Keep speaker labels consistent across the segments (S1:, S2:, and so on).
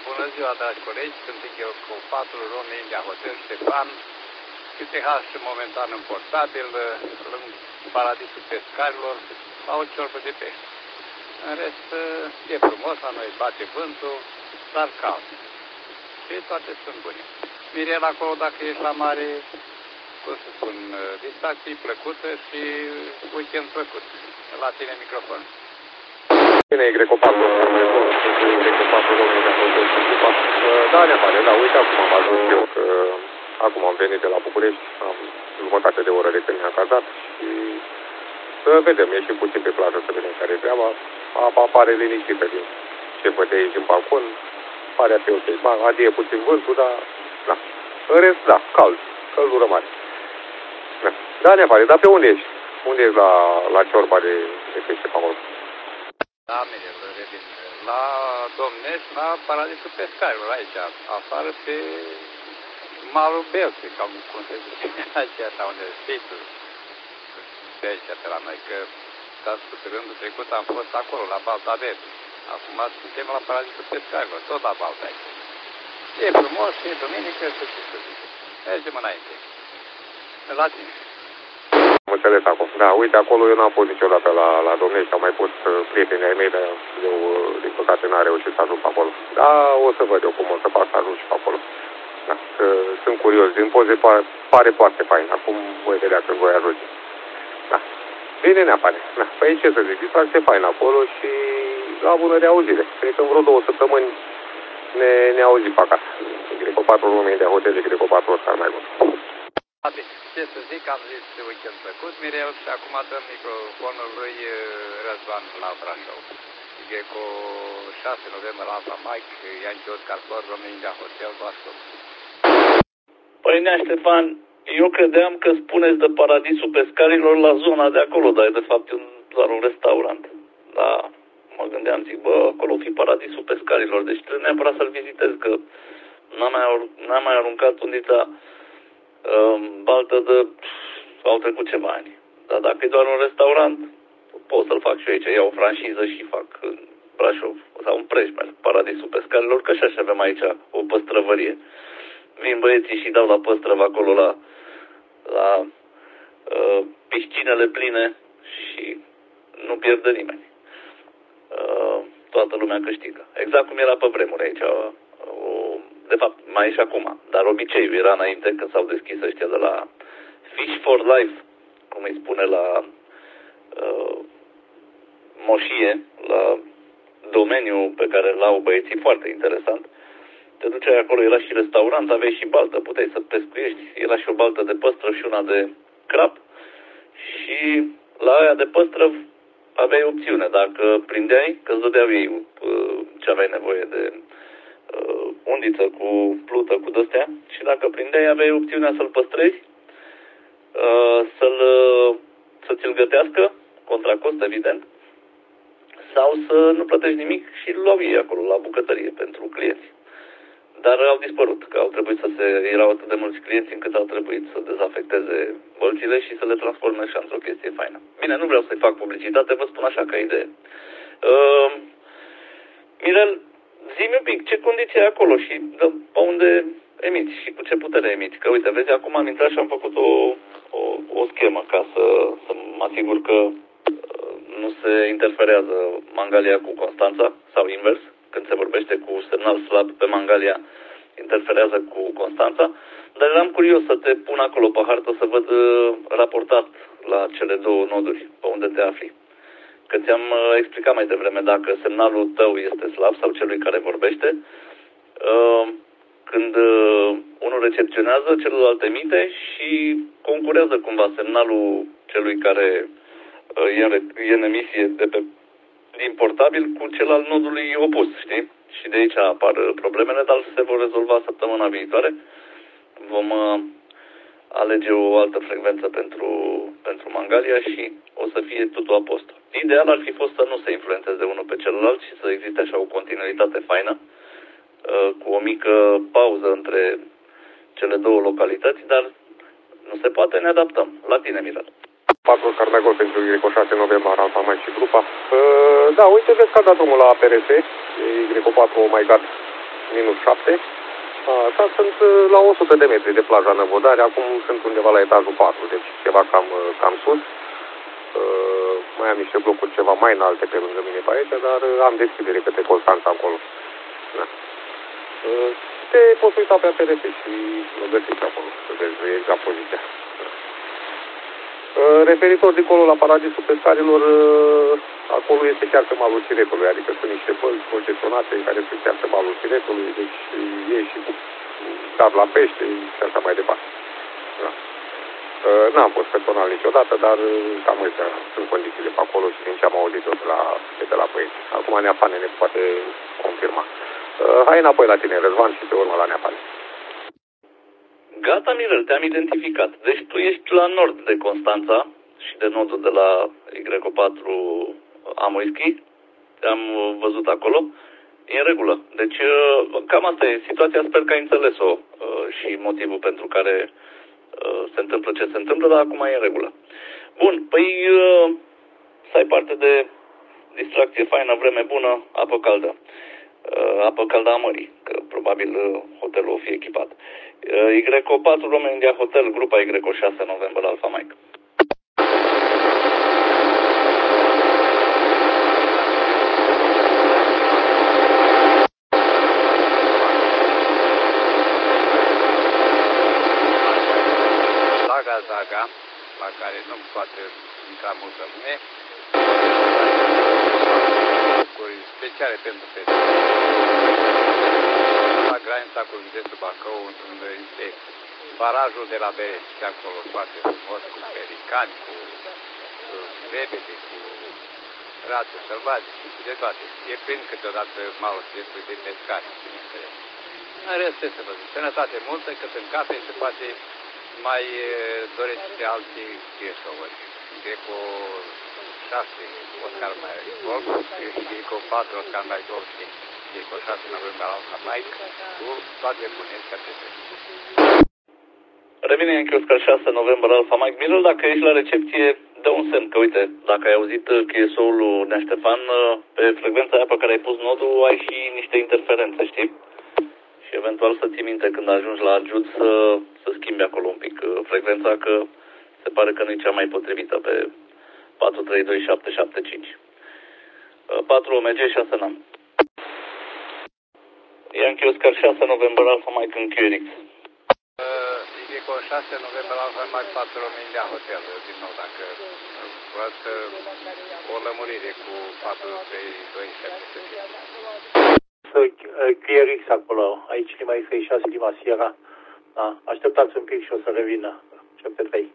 S1: Bună ziua, dragi colegi, sunt Gheocopatul, România, Hotel Ștefan, QTH momentan în portabil, în paradisul pescarilor, la o ciorbă de pește. În rest, e frumos, la noi bate vântul, dar cald. Și toate sunt bune. Mirel, acolo, dacă ești la mare, cum să spun, distracții plăcută și weekend plăcut. La tine microfon.
S2: Bine, Grecopatul, Grecopatul, România, Hotel Ștefan. Da, ne pare, da, uite, acum am ajuns eu, că acum am venit de la București, am jumătate de oră de când mi-am cazat și să vedem, ieșim puțin pe plajă să vedem care e treaba. Apa pare liniștită din ce văd de aici din balcon, pare a fi ok. Adie puțin vântul, dar, da. În rest, da, cald, căldură mare. Da, ne pare, dar pe unde ești? Unde ești la ciorba de pește pe acolo?
S1: Da, Mirel, revin. La Domnești, la paradisul pescarilor, aici, afară pe malul Belței, cam cum se zice, aici, așa unde spitul, de aici, pe la noi, că, ca spus, rândul trecut am fost acolo, la Balta Verde. Acum suntem la paradisul pescarilor, tot la Balta aici. E frumos, e duminică, să știți să zice. Mergem înainte. La tine.
S2: Am înțeles acum. Da, uite, acolo eu n-am fost niciodată la Domnești, am mai fost prietenii ai mei, dar eu, din păcate, n-am reușit să ajung pe acolo. Da, o să văd eu cum o să fac să ajung și pe acolo. Da, că sunt curios, din poze pare foarte fain, acum voi vedea când voi ajunge. Da, bine ne apare. Da, păi ce să zic, e foarte fain acolo și la bună reauzire. Cred că în vreo 2 săptămâni ne auzim pe acasă. Grecopatul România, Hotel Grecopatul ăsta mai bun.
S1: Ce să zic, am zis weekend plăcut, Mirel, și acum dăm microfonul lui Răzvan la Brașov. Cu 6 noiembrie la Alfa Mike, Ianchi Oscar Flor, România, Hotel Brașov.
S3: Păi, Nea Ștefan, eu credeam că spuneți de paradisul pescarilor la zona de acolo, dar e de fapt doar un restaurant. Da, mă gândeam, zic, bă, acolo o fi paradisul pescarilor, deci trebuie neapărat să-l vizitez, că n-am mai aruncat undița baltă au trecut ceva ani. Dar dacă e doar un restaurant, pot să-l fac și eu aici. Iau o franșiză și fac în Brașov. Sau un Prejmer, paradisul pescarilor, că și așa avem aici o păstrăvărie. Vin băieții și dau la păstrăvă acolo la piscinele pline și nu pierde nimeni. Toată lumea câștigă. Exact cum era pe vremuri aici. De fapt, mai e și acum, dar obiceiul era înainte când s-au deschis ăștia de la Fish for Life, cum îi spune la moșie, la domeniul pe care l-au băieții, foarte interesant. Te duceai acolo, era și restaurant, aveai și baltă, puteai să pescuiești, era și o baltă de păstrăv și una de crab și la aia de păstrăv aveai opțiune, dacă prindeai, că îți dădeau ei ce aveai nevoie de undiță cu plută, cu de-astea, și dacă prindeai, aveai opțiunea să-l păstrezi, să ți-l gătească, contra cost, evident, sau să nu plătești nimic și îl luau ei acolo, la bucătărie, pentru clienți. Dar au dispărut, că au trebuit erau atât de mulți clienți încât au trebuit să dezafecteze bălțile și să le transforme așa într-o chestie faină. Bine, nu vreau să-i fac publicitate, vă spun așa ca idee. Mirel, zi-mi un pic, ce condiții ai acolo și pe unde emiți și cu ce putere emiți? Că uite, vezi, acum am intrat și am făcut o schemă ca să mă asigur că nu se interferează Mangalia cu Constanța sau invers. Când se vorbește cu semnal slab pe Mangalia, interferează cu Constanța. Dar eram curios să te pun acolo pe hartă să văd raportat la cele 2 noduri, pe unde te afli. Că ți-am explicat mai devreme, dacă semnalul tău este slab sau celui care vorbește, când unul recepționează, celălalt emite și concurează cumva semnalul celui care e în emisie din portabil cu cel al nodului opus, știi? Și de aici apar problemele, dar se vor rezolva săptămâna viitoare. Vom alege o altă frecvență pentru Mangalia și o să fie totul a post. Ideal ar fi fost să nu se influențeze unul pe celălalt și să existe așa o continuitate faină, cu o mică pauză între cele 2 localități, dar nu se poate, ne adaptăm. La tine, Mirel.
S2: 4 Carnagol pentru Greco 6 noiembrie, Alfa Mike și grupa. Da, uite, vezi că a dat drumul la PRS, Greco 4 Oh My God minus 7. Așa, sunt la 100 de metri de plaja Năvodare, acum sunt undeva la etajul 4, deci ceva cam sus. Mai am niște blocuri ceva mai înalte pe lângă mine pe aici, dar am deschidere către Constanța acolo. Da. Te poți uita pe APRS și o găsiți acolo, să vezi exact poziția. Referitor dincolo la Paradisul Pescarilor, acolo este chiar pe malul Ciretului, adică sunt niște bălți concesionate care sunt chiar pe malul Ciretului, deci ieși și cu dar la pește și așa mai departe. Da. N-am fost personal niciodată, dar cam ăstea sunt condițiile pe acolo și din ce am auzit-o de la băieți. Acum Neafane ne poate confirma. Hai înapoi la tine, Răzvan, și pe urmă la Neafane.
S3: Gata, Mirel, te-am identificat. Deci tu ești la nord de Constanța și de nodul de la Y4 Amoischi. Te-am văzut acolo. E în regulă. Deci cam asta e situația. Sper că ai înțeles-o și motivul pentru care se întâmplă ce se întâmplă, dar acum e în regulă. Bun, păi să ai parte de distracție faină, vreme bună, apă caldă. Apă caldă a mării, că probabil hotelul o fi echipat. Y4 Romeo India Hotel, grupa Y6 November Alpha Mike.
S1: Zaga, la care nu poate intra multă lume. Lucruri speciale pentru pește. La granița cu județul Bacău, unde este barajul de la Berești, și acolo foarte frumos, cu pelicani, cu lebede, cu rațe sălbatice, cu de toate. E plin câteodată malul județului de pescari. În rest, ce să vă zic, sănătate multă, cât în cape se poate mai doreți și alții cheșovări. Greco 6, Oscar mai Golf, Greco 4, Oscar mai Golf și Greco 6, November Alpha Mike, cu toate buneți ca trebuie.
S3: Revine Yankee Oscar 6, November Alpha Mike. Mirel, dacă ești la recepție, dă un semn, că uite, dacă ai auzit QSO-ul lui Nea Ștefan, pe frecvența aia pe care ai pus nodul, ai și niște interferențe, știi? Și eventual să ții minte când ajungi la Ajut să schimbi acolo un pic frecvența, că se pare că nu e cea mai potrivită pe 432775. 4 OMG 6 NAM. Yankee Oscar 6 November Alpha Mike în QRX.
S1: Iveco 6 November Alpha Mike 4 Romania Hotel, din nou, dacă vreau o lămurire cu 432775.
S4: QRX acolo, aici Lima X6, Lima Sierra. Da, așteptați un pic și o să revină. 73.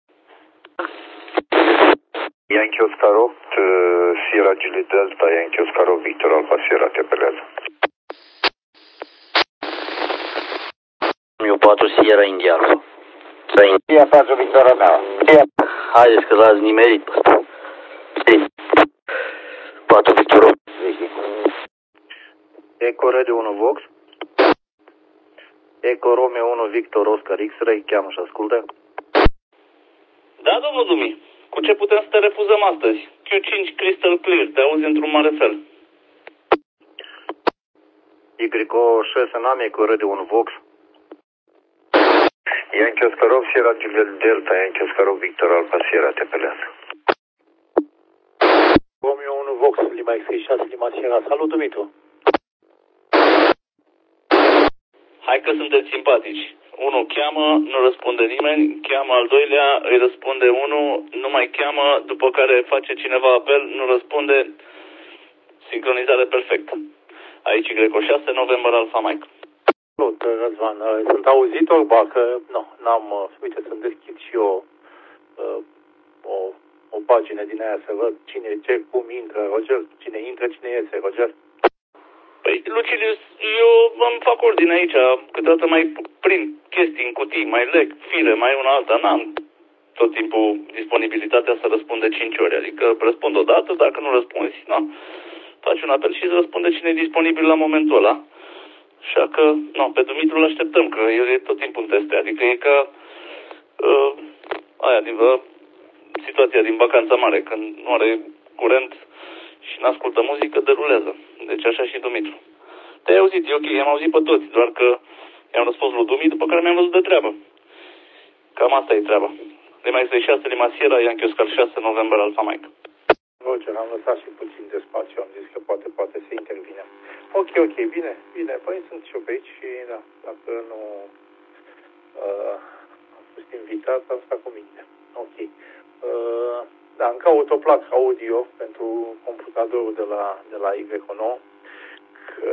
S5: Yankee Oscar 8, Sierra Gili Delta, Yankee Oscar 8, Victor Alpha Sierra, te apelează.
S6: Miu 4 Sierra India Alpha.
S7: Sierra 4 Victor Romeo.
S6: Haideți că l-ați nimerit pe ăsta. 4 Victor Romeo.
S4: Eco Radio 1 Vox. Eco Romeo 1 Victor Oscar X-Ray, cheamă și ascultă.
S3: Da, domnul Dumi, cu ce putem să te refuzăm astăzi? Q5 Crystal Clear, te auzi într-un mare fel.
S4: Y6 NAM, Eco Radio 1 Vox.
S5: Yankee Oscar 8, Sierra Gili Delta, Yankee Oscar 8, Victor Alpha Sierra, te apelează.
S4: Romeo 1 Vox, Lima X6, Lima Sierra. Salut, Dumitru.
S3: Hai că sunteți simpatici. Unul cheamă, nu răspunde nimeni, cheamă al doilea, îi răspunde unul, nu mai cheamă, după care face cineva apel, nu răspunde. Sincronizare perfectă. Aici Greco 6, November Alpha Mike.
S4: Salut, Răzvan. Sunt auzit, Orba, că nu, n-am, uite, să deschid și eu o pagină din aia să văd cine, ce, cum intră, Roger, cine intră, cine iese, Roger.
S3: Păi, Lucilius, eu îmi fac ordine aici, câteodată mai prind chestii în cutii, mai leg fire, mai una alta, n-am tot timpul disponibilitatea să răspund de 5 ori, adică răspund o dată, dacă nu răspunzi, nu, faci un apel și îți răspunde cine e disponibil la momentul ăla. Așa că, nu, pe Dumitru îl așteptăm, că el e tot timpul în teste, adică e ca situația din vacanța mare, când nu are curent și nu ascultă muzică, derulează. Deci așa și Dumitru. Te-ai auzit, e ok, i-am auzit pe toți, doar că i-am răspuns lui Dumi, după care mi-am văzut de treabă. Cam asta e treaba. Lima 6, Lima Sierra, Yankee Oscar 6, November, Alpha Mike.
S4: Roger, am lăsat și puțin de spațiu, am zis că poate să intervine. Ok, bine. Păi sunt și eu pe aici și da, dacă nu am fost invitat, am stat cu minte. Ok. Da, îmi caut o placă audio pentru computatorul de la Y9, că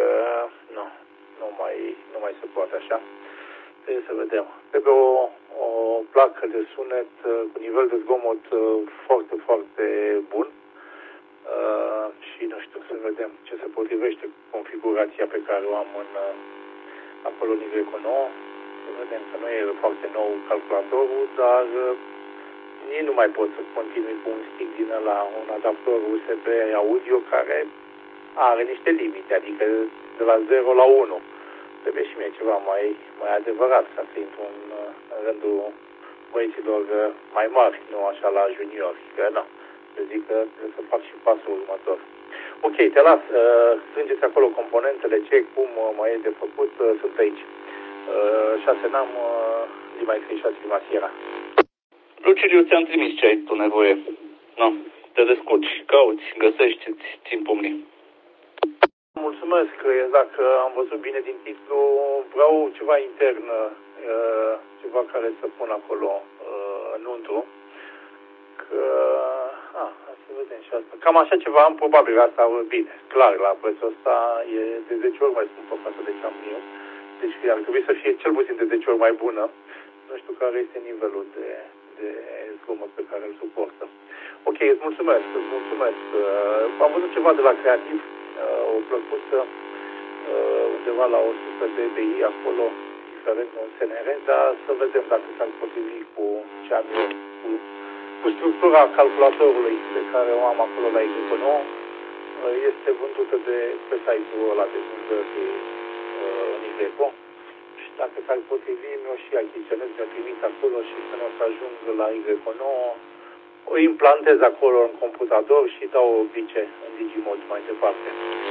S4: nu mai se poate așa. Trebuie să vedem. Trebuie o placă de sunet cu nivel de zgomot foarte, foarte bun. Și nu știu, să vedem ce se potrivește cu configurația pe care o am acolo în Y9. Să vedem că nu e foarte nou calculatorul, dar nici nu mai pot să continui cu un stick din ăla, un adaptor USB audio care are niște limite, adică de la 0 la 1. Trebuie și mie ceva mai adevărat ca să intru în rândul băieților mai mari, nu așa la juniori, că nu. Eu zic că trebuie să fac și pasul următor. Ok, te las. Strângeți acolo componentele, ce, cum mai e de făcut, sunt aici. 6 n-am, Lima 6, Lima Sierra.
S3: Lucidiu, ți-am trimis ce ai tu nevoie. No, te descurci, cauți, găsești, țin pumnii.
S4: Mulțumesc, dacă am văzut bine din titlu, vreau ceva intern, ceva care să pun acolo înăuntru. Că, să vedem și asta. Cam așa ceva am, probabil asta, bine, clar, la prețul ăsta e de 10 ori mai scumpă față de ce am eu. Deci ar trebui să fie cel puțin de 10 ori mai bună. Nu știu care este nivelul de zgomot pe care îl suportă. Ok, îți mulțumesc. Am văzut ceva de la Creativ, o plăcuță undeva la 100 de dBi acolo, diferent de un SNR, dar să vedem dacă s-ar potrivi cu ce am eu, cu structura calculatorului pe care o am acolo la Y9. Este vândută pe site-ul ăla de vânzări în Y9. Și dacă s-ar potrivi, mi-o și achiziționez, mi-o trimit acolo și când o să ajung la Y9, o implantez acolo în computator și dau o bice în Digimod mai departe.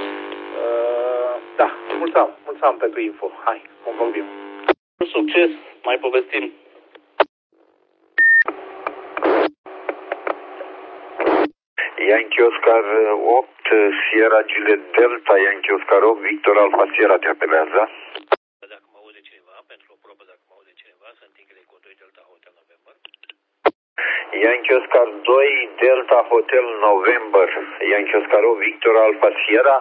S4: Da, mulțumim pentru info. Hai, vom vorbim.
S3: Succes, mai povestim.
S5: Yankee Oscar 8, Sierra Juliet Delta, Yankee Oscar 8, Victor Alpha Sierra te apelează.
S6: Dacă mă aude cineva, pentru o probă dacă mă aude cineva, sunt Y cu 2 Delta Hotel November.
S5: Yankee Oscar 2, Delta Hotel November, Yankee Oscar 8, Victor Alpha Sierra.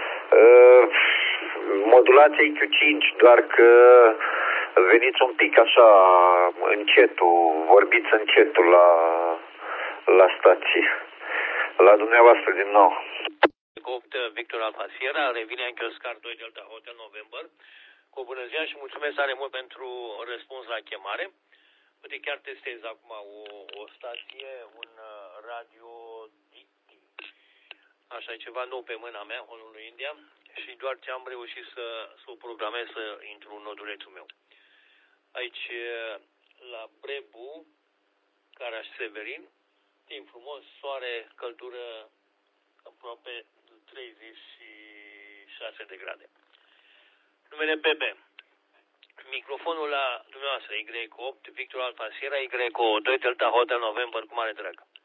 S5: Modulația Q5, doar că veniți un pic așa încetul, vorbiți încetul la stație. La dumneavoastră din nou.
S6: 8 Victor Alpha Sierra, revine Yankee Oscar 2 Delta Hotel November. Cu bună ziua și mulțumesc tare mult pentru răspuns la chemare. Uite, chiar testez acum o stație, un radio Dicti. Așa, e ceva nou pe mâna mea, Honolulu, India. Și doar ce am reușit să o programez să intru în nodulețul meu. Aici, la Brebu, Caraș Severin, timp frumos, soare, căldură aproape 36 de grade. Numele PP. Microfonul la dumneavoastră, Y8, Victor Alpha Sierra, Y2 Delta Hotel November, cu mare drag.